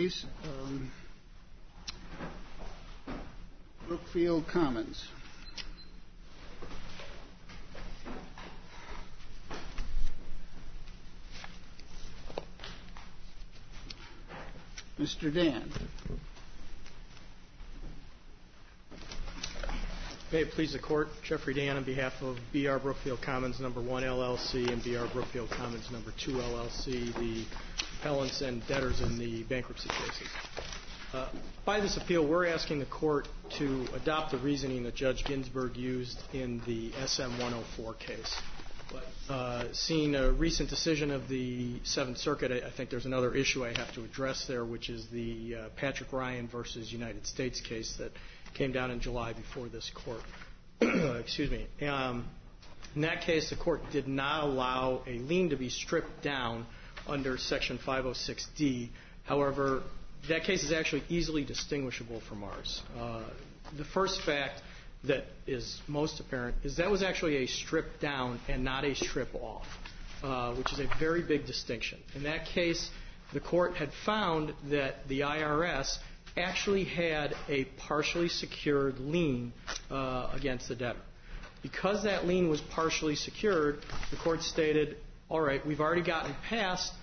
case, Brookfield Commons. Mr. Dan. May it please the Court, Jeffrey Dan on behalf of B.R. Brookfield Commons No. 1 LLC and B.R. Brookfield Commons No. 2 LLC, the appellants and debtors in the bankruptcy cases. By this appeal, we're asking the Court to adopt the reasoning that Judge Ginsburg used in the SM-104 case. But seeing a recent decision of the Seventh Circuit, I think there's another issue I have to address there, which is the Patrick Ryan versus United States case that came down in July before this Court. Excuse me. In that case, the Court did not allow a lien to be stripped down under Section 506D. However, that case is actually easily distinguishable from ours. The first fact that is most apparent is that was actually a strip down and not a strip off, which is a very big distinction. In that case, the Court had found that the IRS actually had a partially secured lien against the debtor. Because that lien was partially secured, the Court stated, all right, we've already gotten past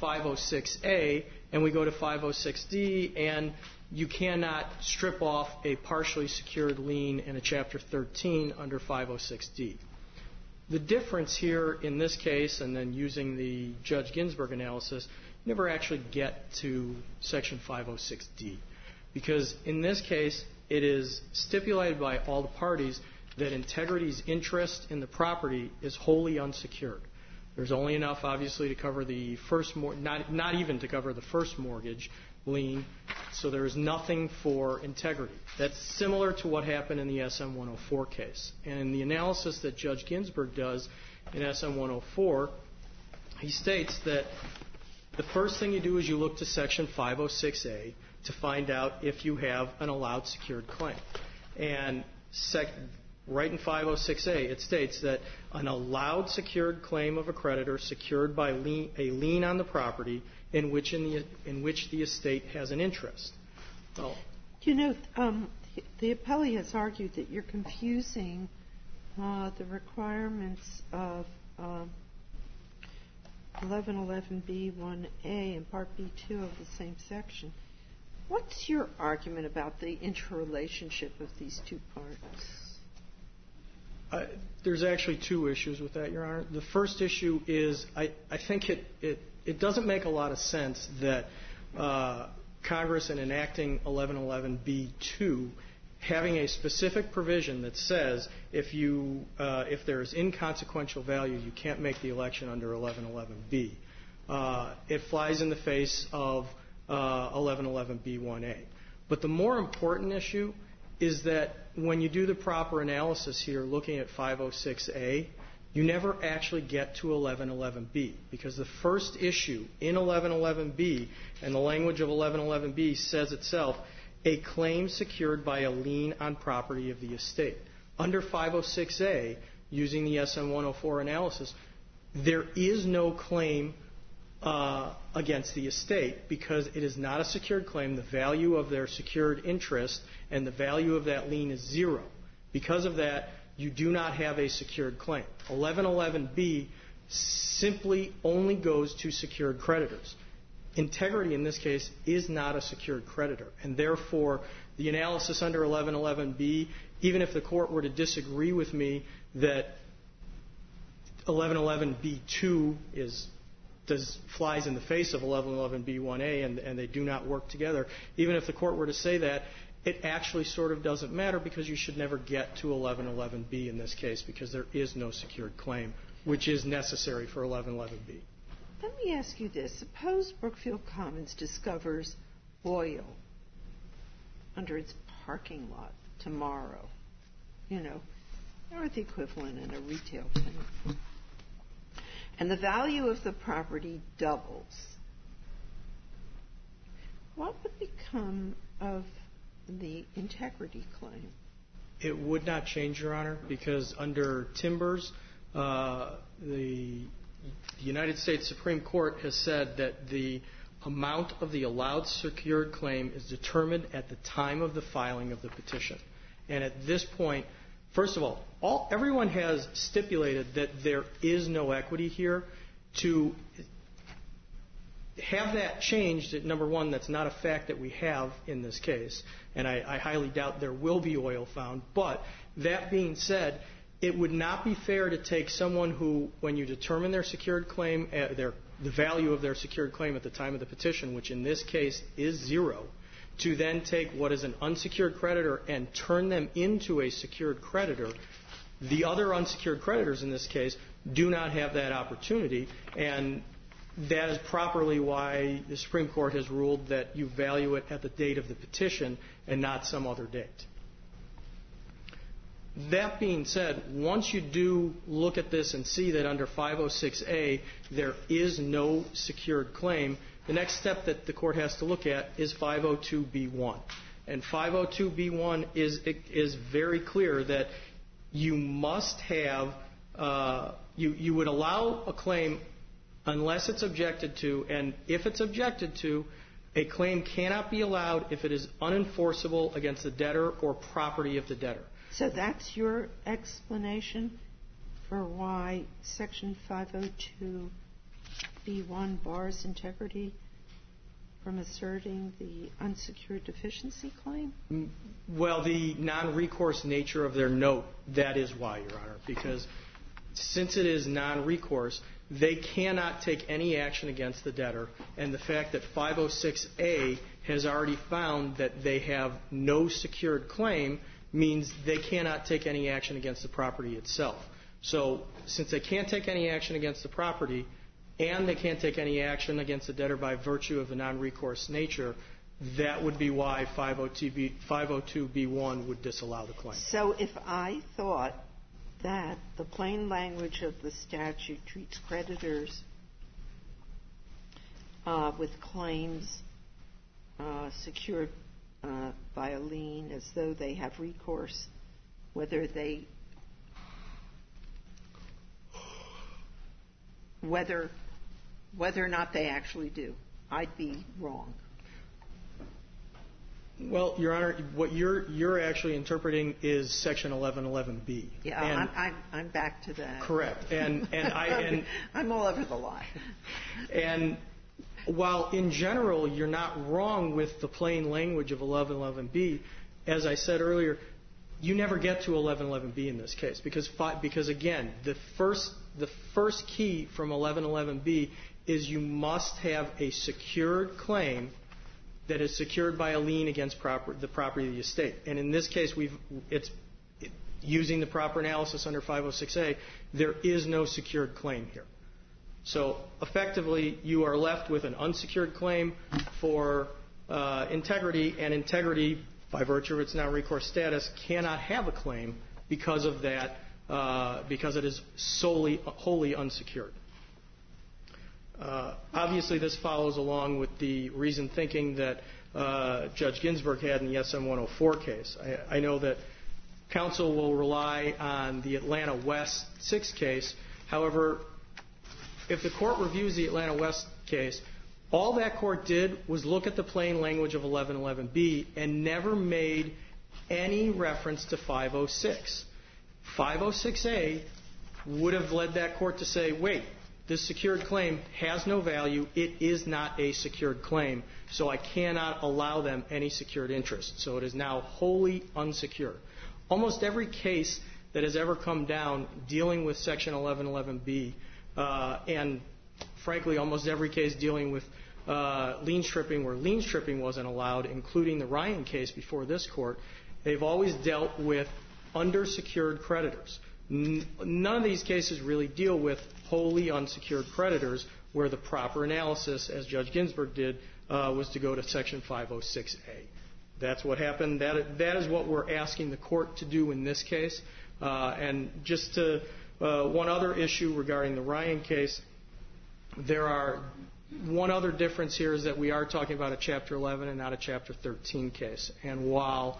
506A, and we go to 506D, and you cannot strip off a partially secured lien in a Chapter 13 under 506D. The difference here in this case, and then using the Judge Ginsburg analysis, you never actually get to Section 506D. Because in this case, it is stipulated by all the parties that Integrity's interest in the property is wholly unsecured. There's only enough, obviously, to cover the first not even to cover the first mortgage lien, so there is nothing for Integrity. That's similar to what happened in the SM-104 case. And in the analysis that Judge Ginsburg does in SM-104, he states that the first thing you do is you look to Section 506A to find out if you have an allowed secured claim. And right in 506A, it states that an allowed secured claim of a creditor secured by a lien on the property in which the estate has an interest. Well, you know, the appellee has argued that you're confusing the requirements of 1111B1A and Part B2 of the same section. What's your argument about the interrelationship of these two parts? There's actually two issues with that, Your Honor. The first issue is I think it doesn't make a lot of sense that Congress, in enacting 1111B2, having a specific provision that says if there is inconsequential value, you can't make the election under 1111B. It flies in the face of 1111B1A. But the more important issue is that when you do the proper analysis here, looking at 506A, you never actually get to 1111B, because the first issue in 1111B and the language of 1111B says itself, a claim secured by a lien on property of the estate. Under 506A, using the SM-104 analysis, there is no claim against the estate because it is not a secured claim. The value of their secured interest and the value of that lien is zero. Because of that, you do not have a secured claim. 1111B simply only goes to secured creditors. Integrity, in this case, is not a secured creditor, and therefore the analysis under 1111B, even if the Court were to disagree with me that 1111B2 flies in the face of 1111B1A and they do not work together, even if the Court were to say that, it actually sort of doesn't matter because you should never get to 1111B in this case because there is no secured claim, which is necessary for 1111B. Let me ask you this. Suppose Brookfield Commons discovers oil under its parking lot tomorrow, or the equivalent in a retail tenant, and the value of the property doubles. What would become of the integrity claim? It would not change, Your Honor, because under Timbers, the United States Supreme Court has said that the amount of the allowed secured claim is determined at the time of the filing of the petition. And at this point, first of all, everyone has stipulated that there is no equity here. To have that changed, number one, that's not a fact that we have in this case, and I highly doubt there will be oil found. But that being said, it would not be fair to take someone who, when you determine their secured claim, the value of their secured claim at the time of the petition, which in this case is zero, to then take what is an unsecured creditor and turn them into a secured creditor. The other unsecured creditors in this case do not have that opportunity, and that is properly why the Supreme Court has ruled that you value it at the date of the petition and not some other date. That being said, once you do look at this and see that under 506A there is no secured claim, the next step that the court has to look at is 502B1. And 502B1 is very clear that you must have, you would allow a claim unless it's objected to, and if it's objected to, a claim cannot be allowed if it is unenforceable against the debtor or property of the debtor. So that's your explanation for why Section 502B1 bars integrity from asserting the unsecured deficiency claim? Well, the non-recourse nature of their note, that is why, Your Honor, because since it is non-recourse, they cannot take any action against the debtor, and the fact that 506A has already found that they have no secured claim means they cannot take any action against the property itself. So since they can't take any action against the property and they can't take any action against the debtor by virtue of the non-recourse nature, that would be why 502B1 would disallow the claim. So if I thought that the plain language of the statute treats creditors with claims secured by a lien as though they have recourse, whether or not they actually do, I'd be wrong. Well, Your Honor, what you're actually interpreting is Section 1111B. Yeah, I'm back to that. Correct. And I'm all over the line. And while in general you're not wrong with the plain language of 1111B, as I said earlier, you never get to 1111B in this case because again, the first key from 1111B is you must have a secured claim that is secured by a lien against the property of the estate. And in this case, it's using the proper analysis under 506A, there is no secured claim here. So effectively, you are left with an unsecured claim for integrity, and integrity, by virtue of its non-recourse status, cannot have a claim because of that, because it is wholly unsecured. Obviously, this follows along with the reasoned thinking that Judge Ginsburg had in the SM 104 case. I know that counsel will rely on the Atlanta West 6 case. However, if the court reviews the Atlanta West case, all that court did was look at the plain language of 1111B and never made any reference to 506. 506A would have led that court to say, wait, this secured claim has no value. It is not a secured claim, so I cannot allow them any secured interest. So it is now wholly unsecured. Almost every case that has ever come down dealing with Section 1111B, and frankly, almost every case dealing with lien stripping where lien stripping wasn't allowed, including the Ryan case before this court, they've always dealt with undersecured creditors. None of these cases really deal with wholly unsecured creditors where the proper analysis, as Judge Ginsburg did, was to go to Section 506A. That's what happened. That is what we're asking the court to do in this case. And just to one other issue regarding the Ryan case, there are one other difference here is that we are talking about a Chapter 11 and not a Chapter 13 case. And while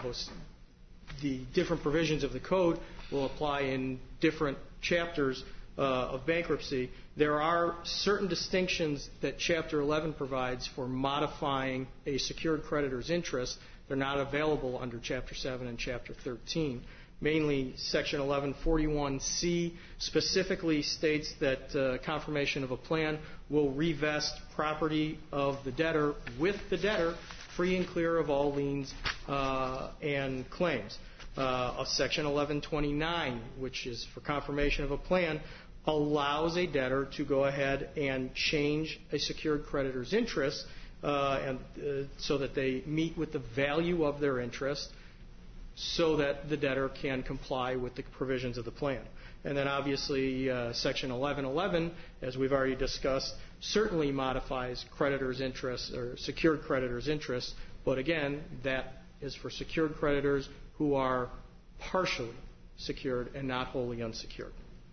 the different provisions of the code will apply in different chapters, of bankruptcy, there are certain distinctions that Chapter 11 provides for modifying a secured creditor's interest. They're not available under Chapter 7 and Chapter 13. Mainly, Section 1141C specifically states that confirmation of a plan will revest property of the debtor with the debtor free and clear of all liens and claims. Section 1129, which is for confirmation of a plan, allows a debtor to go ahead and change a secured creditor's interest so that they meet with the value of their interest, so that the debtor can comply with the provisions of the plan. And then obviously Section 1111, as we've already discussed, certainly modifies creditors' interests or secured creditors' interests, but again, that is for secured creditors who are partially secured and not wholly unsecured.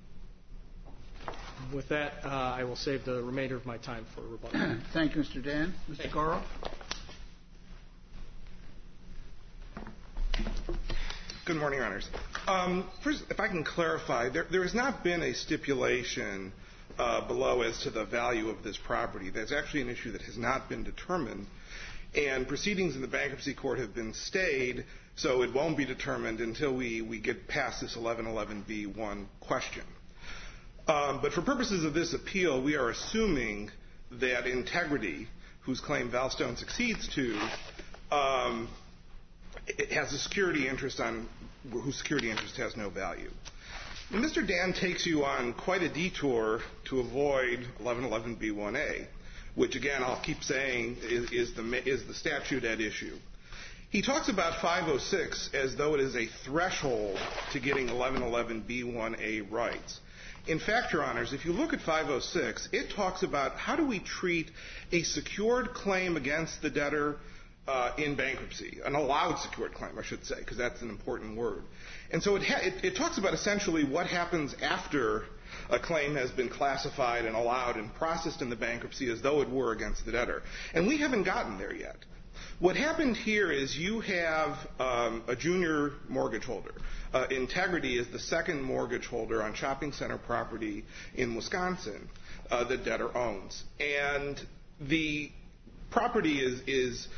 With that, I will save the remainder of my time for rebuttal. Thank you, Mr. Dan. Mr. Goro? Good morning, Your Honors. First, if I can clarify, there has not been a stipulation below as to the value of this property. That's actually an issue that has not been determined, and proceedings in the bankruptcy court have been stayed, so it won't be determined until we get past this 1111B1 question. But for purposes of this appeal, we are assuming that Integrity, whose claim Valstone succeeds to, it has a security interest on whose security interest has no value. And Mr. Dan takes you on quite a detour to avoid 1111B1A, which again I'll keep saying is the statute at issue. He talks about 506 as though it is a threshold to getting 1111B1A rights. In fact, Your Honors, if you look at 506, it talks about how do we treat a secured claim against the debtor in bankruptcy, an allowed secured claim, I should say, because that's an important word. And so it talks about essentially what happens after a claim has been classified and allowed and processed in the bankruptcy as though it were against the debtor. And we haven't gotten there yet. What happened here is you have a junior mortgage holder. Integrity is the second mortgage holder on shopping center property in Wisconsin the debtor owns. And the property is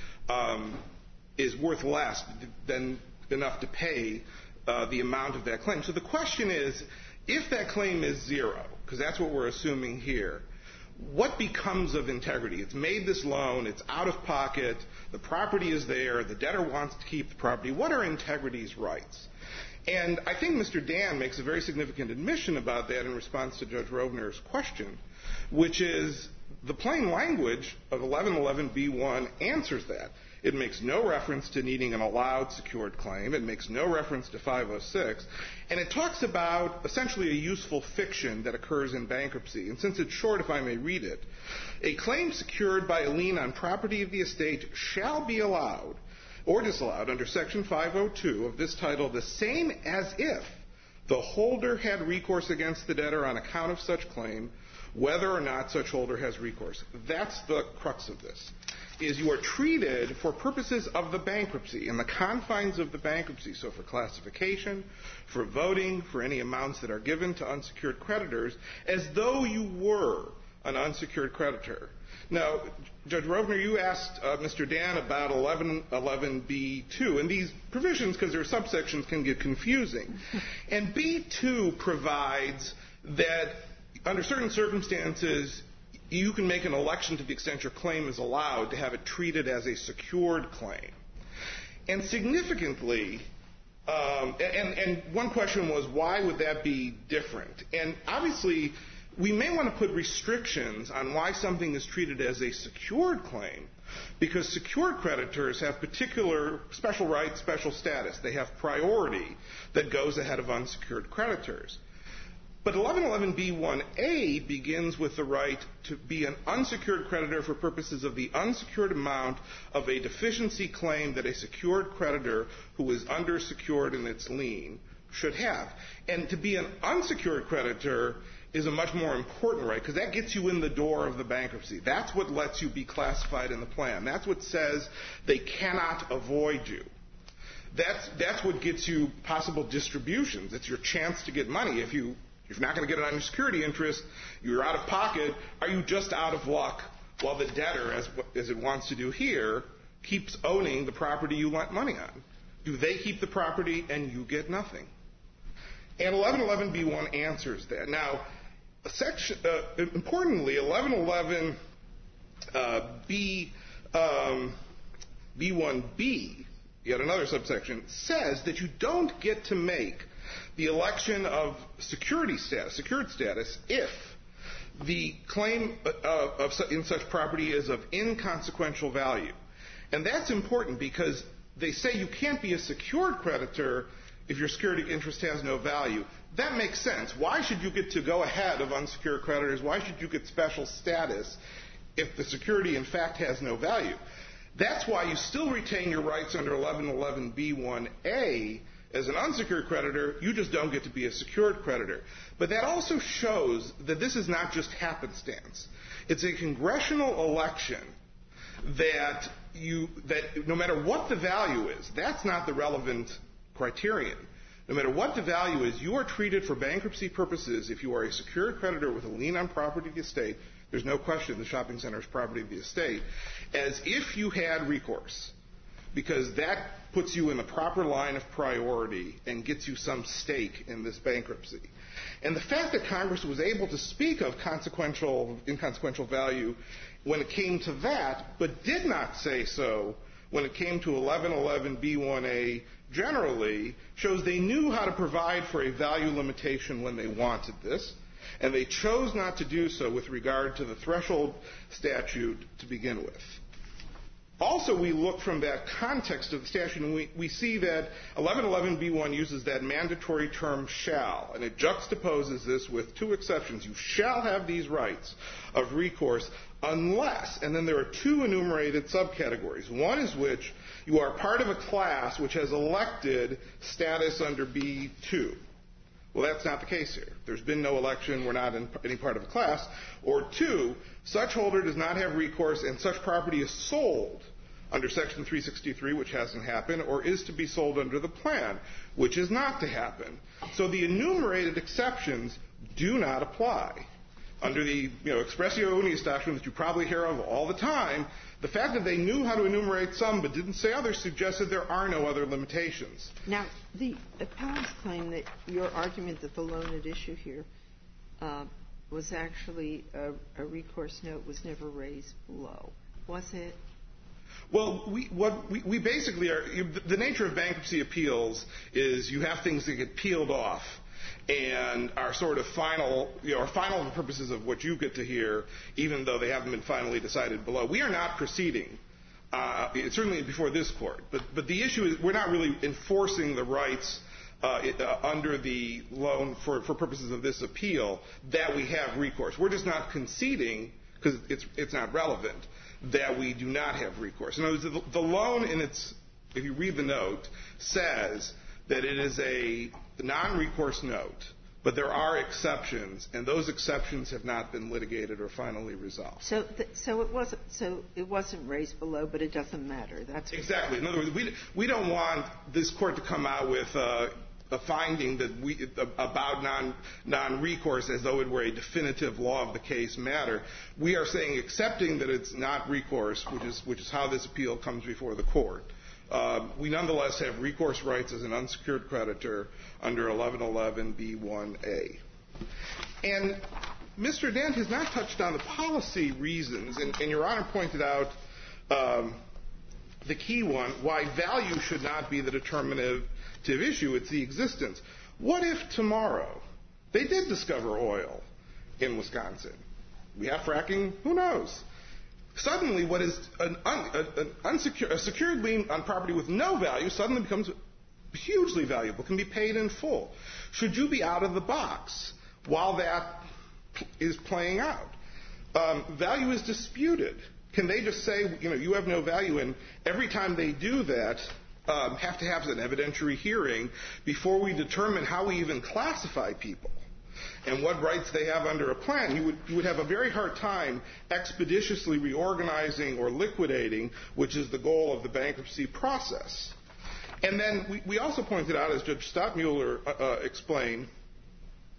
worth less than enough to pay the amount of that claim. So the question is, if that claim is zero, because that's what we're assuming here, what becomes of Integrity? It's made this loan, it's out of pocket, the property is there, the debtor wants to keep the property. What are Integrity's rights? And I think Mr. Dan makes a very significant admission about that in response to Judge Rovner's question, which is the plain language of 1111B1 answers that. It makes no reference to needing an allowed secured claim. It makes no reference to 506. And it talks about essentially a useful fiction that occurs in bankruptcy. And since it's short, if I may read it, a claim secured by a lien on property of the estate shall be allowed or disallowed under Section 502 of this title the same as if the holder had recourse against the debtor on account of such claim, whether or not such holder has recourse. That's the crux of this, is you are treated for purposes of the bankruptcy, in the confines of the bankruptcy, so for classification, for voting, for any amounts that are given to unsecured creditors, as though you were an unsecured creditor. Now, Judge Rovner, you asked Mr. Dan about 1111B2, and these provisions, because they're subsections, can get confusing. And B2 provides that under certain circumstances, you can make an election to the extent your claim is allowed to have it treated as a secured claim. And significantly, and one question was, why would that be different? And obviously, we may want to put restrictions on why something is treated as a secured claim, because secured creditors have particular special rights, special status. They have priority that goes ahead of unsecured creditors. But 1111B1A begins with the right to be an unsecured creditor for purposes of the unsecured amount of a deficiency claim that a secured creditor who is undersecured in its lien should have. And to be an unsecured creditor is a much more important right, because that gets you in the door of the bankruptcy. That's what lets you be classified in the plan. That's what says they cannot avoid you. That's what gets you possible distributions. It's your chance to get money if you If you're not going to get it on your security interest, you're out of pocket. Are you just out of luck while the debtor, as it wants to do here, keeps owning the property you lent money on? Do they keep the property and you get nothing? And 1111B1 answers that. Now, importantly, 1111B1B, yet another subsection, says that you don't get to make the election of secured status, if the claim in such property is of inconsequential value. And that's important because they say you can't be a secured creditor if your security interest has no value. That makes sense. Why should you get to go ahead of unsecured creditors? Why should you get special status if the security, in fact, has no value? That's why you still retain your rights under 1111B1A as an unsecured creditor. You just don't get to be a secured creditor. But that also shows that this is not just happenstance. It's a congressional election that no matter what the value is, that's not the relevant criterion. No matter what the value is, you are treated for bankruptcy purposes if you are a secured creditor with a lien on property of the estate. There's no question the shopping center is property of the estate, as if you had recourse, because that puts you in the proper line of priority and gets you some stake in this bankruptcy. And the fact that Congress was able to speak of inconsequential value when it came to that, but did not say so when it came to 1111B1A generally, shows they knew how to provide for a value limitation when they wanted this, and they chose not to do so with regard to the threshold statute to begin with. Also, we look from that context of the statute, and we see that 1111B1 uses that mandatory term shall, and it juxtaposes this with two exceptions. You shall have these rights of recourse unless, and then there are two enumerated subcategories. One is which you are part of a class which has elected status under B2. Well, that's not the case here. There's been no election. We're not in any part of a class. Or two, such holder does not have recourse and such property is sold under Section 363, which hasn't happened, or is to be sold under the plan, which is not to happen. So the enumerated exceptions do not apply. Under the expressio unius doctrine that you probably hear of all the time, the fact that they knew how to enumerate some but didn't say others suggests that there are no other limitations. Now, the appellants claim that your argument that the loan at issue here was actually a recourse note was never raised below. Was it? Well, we basically are. The nature of bankruptcy appeals is you have things that get peeled off and are sort of final, are final for the purposes of what you get to hear, even though they haven't been finally decided below. We are not proceeding, certainly before this court. But the issue is we're not really enforcing the rights under the loan for purposes of this appeal that we have recourse. We're just not conceding, because it's not relevant, that we do not have recourse. In other words, the loan if you read the note, says that it is a non-recourse note, but there are exceptions, and those exceptions have not been litigated or finally resolved. So it wasn't raised below, but it doesn't matter. That's exactly. In other words, we don't want this court to come out with a finding about non-recourse as though it were a definitive law of the case matter. We are saying accepting that it's not recourse, which is how this appeal comes before the court. We nonetheless have recourse rights as an unsecured creditor under 1111B1A. And Mr. Dent has not touched on the policy reasons, and Your Honor pointed out the key one, why value should not be the determinative issue. It's the existence. What if tomorrow they did discover oil in Wisconsin? We have fracking? Who knows? Suddenly, what is a secured lien on property with no value suddenly becomes hugely valuable, can be paid in full. Should you be out of the box while that is playing out? Value is disputed. Can they just say, you have no value, and every time they do that, have to have an evidentiary hearing before we determine how we even classify people and what rights they have under a plan? You would have a very hard time expeditiously reorganizing or liquidating, which is the goal of the bankruptcy process. And then we also pointed out, as Judge Stottmuller explained,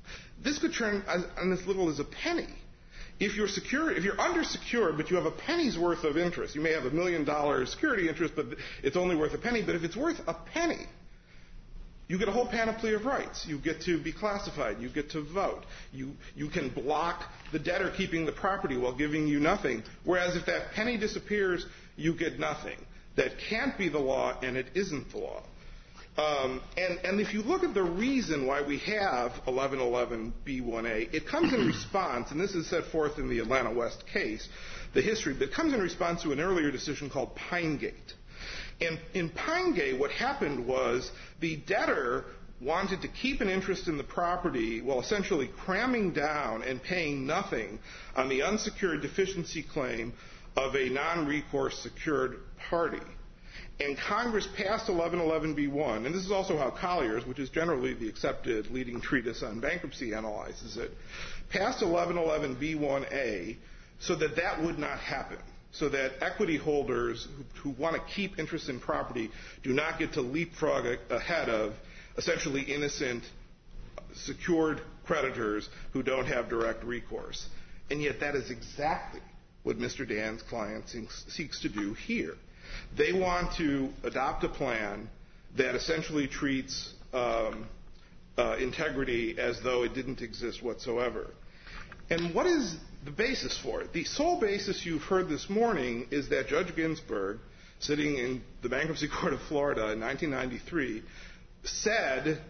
This could turn on as little as a penny. If you're undersecured, but you have a penny's worth of interest, you may have $1 million security interest, but it's only worth a penny. But if it's worth a penny, you get a whole panoply of rights. You get to be classified. You get to vote. You can block the debtor keeping the property while giving you nothing. Whereas if that penny disappears, you get nothing. That can't be the law, and it isn't the law. And if you look at the reason why we have 1111B1A, it comes in response, and this is set forth in the Atlanta West case, the history, but it comes in response to an earlier decision called Pinegate. And in Pinegate, what happened was the debtor wanted to keep an interest in the property while essentially cramming down and paying nothing on the unsecured deficiency claim of a non-recourse secured party. And Congress passed 1111B1, and this is also how Collier's, which is generally the accepted leading treatise on bankruptcy, analyzes it, passed 1111B1A so that that would not happen, so that equity holders who want to keep interest in property do not get to leapfrog ahead of essentially innocent secured creditors who don't have direct recourse. And yet that is exactly what Mr. Dan's client seeks to do here. They want to adopt a plan that essentially treats integrity as though it didn't exist whatsoever. And what is the basis for it? The sole basis you've heard this morning is that Judge Ginsburg, sitting in the Bankruptcy Court of Florida in 1993, said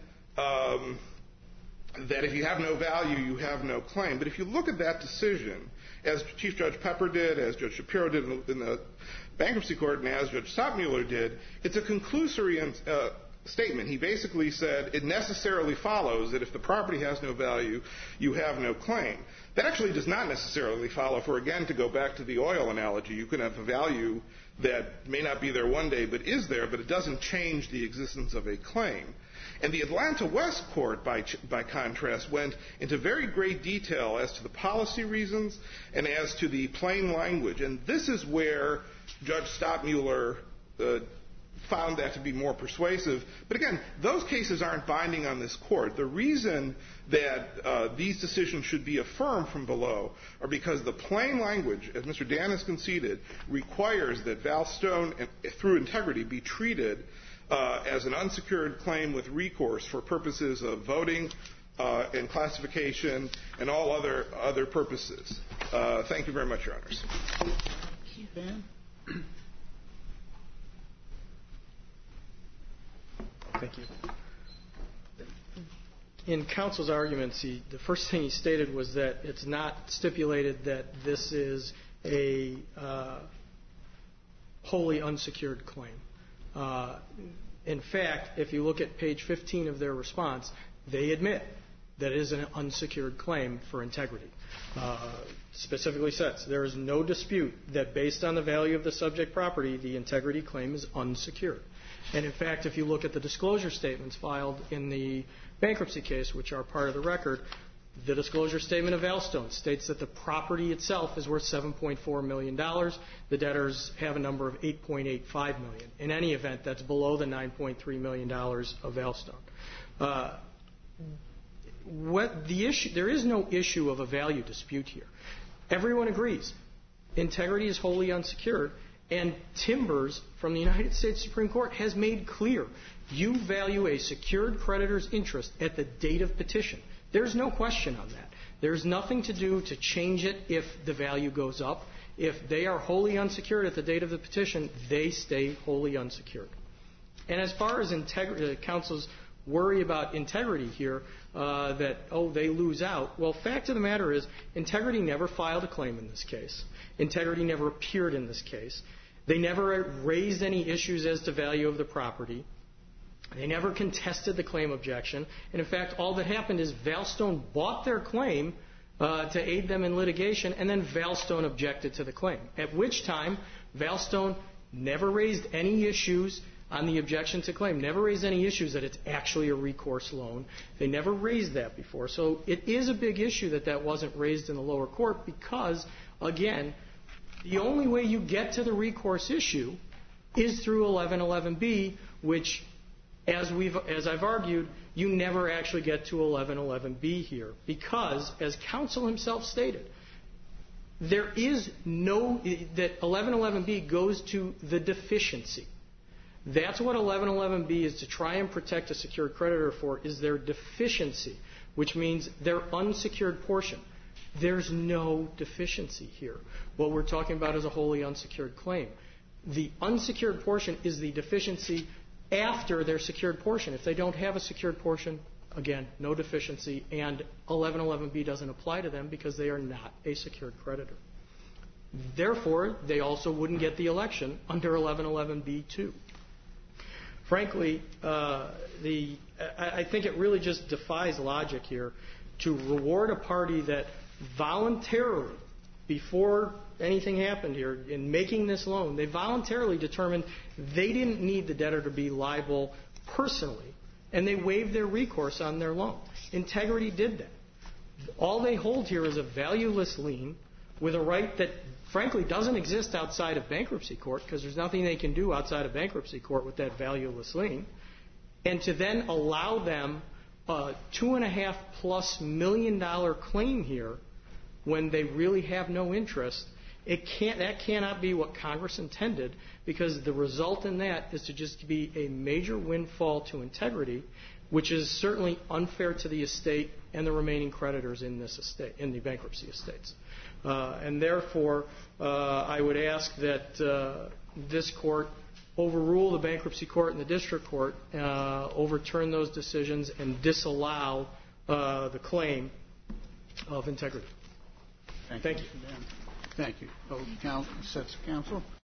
that if you have no value, you have no claim. But if you look at that decision, as Chief Judge Pepper did, as Judge Shapiro did in the Bankruptcy Court, and as Judge Stottmuller did, it's a conclusory statement. He basically said it necessarily follows that if the property has no value, you have no claim. That actually does not necessarily follow, for again, to go back to the oil analogy, you can have a value that may not be there one day but is there, but it doesn't change the existence of a claim. And the Atlanta West Court, by contrast, went into very great detail as to the policy reasons and as to the plain language. And this is where Judge Stottmuller found that to be more persuasive. But again, those cases aren't binding on this court. The reason that these decisions should be affirmed from below are because the plain language, as Mr. Dan has conceded, requires that Valstone, through integrity, be treated as an unsecured claim with recourse for purposes of voting and classification and all other purposes. Thank you very much, Your Honors. Dan? Thank you. In counsel's arguments, the first thing he stated was that it's not stipulated that this is a wholly unsecured claim. In fact, if you look at page 15 of their response, they admit that it is an unsecured claim for integrity. Specifically says there is no dispute that based on the value of the subject property, the integrity claim is unsecured. And in fact, if you look at the disclosure statements filed in the bankruptcy case, which are part of the record, the disclosure statement of Valstone states that the property itself is worth $7.4 million. The debtors have a number of $8.85 million. In any event, that's below the $9.3 million of Valstone. There is no issue of a value dispute here. Everyone agrees. Integrity is wholly unsecured. And Timbers from the United States Supreme Court has made clear you value a secured creditor's interest at the date of petition. There's no question on that. There's nothing to do to change it if the value goes up. If they are wholly unsecured at the date of the petition, they stay wholly unsecured. And as far as counsel's worry about integrity here, that, they lose out, well, fact of the matter is integrity never filed a claim in this case. Integrity never appeared in this case. They never raised any issues as to value of the property. They never contested the claim objection. And in fact, all that happened is Valstone bought their claim to aid them in litigation, and then Valstone objected to the claim, at which time Valstone never raised any issues on the objection to claim, never raised any issues that it's actually a recourse loan. They never raised that before. So it is a big issue that wasn't raised in the lower court because, again, the only way you get to the recourse issue is through 1111B, which, as I've argued, you never actually get to 1111B here because, as counsel himself stated, there is that 1111B goes to the deficiency. That's what 1111B is to try and protect a secured creditor for, is their deficiency, which means their unsecured portion. There's no deficiency here. What we're talking about is a wholly unsecured claim. The unsecured portion is the deficiency after their secured portion. If they don't have a secured portion, again, no deficiency, and 1111B doesn't apply to them because they are not a secured creditor. Therefore, they also wouldn't get the election under 1111B too. Frankly, I think it really just defies logic here to reward a party that voluntarily, before anything happened here, in making this loan, they voluntarily determined they didn't need the debtor to be liable personally, and they waived their recourse on their loan. Integrity did that. All they hold here is a valueless lien with a right that, frankly, doesn't exist outside of bankruptcy court because there's nothing they can do outside of bankruptcy court with that valueless lien. And to then allow them a $2.5+ million claim here when they really have no interest, that cannot be what Congress intended, because the result in that is to just be a major windfall to integrity, which is certainly unfair to the estate and the remaining creditors in this estate, in the bankruptcy estates. And therefore, I would ask that this court overrule the bankruptcy court and the district court, overturn those decisions, and disallow the claim of integrity. Thank you. Thank you. Counsel.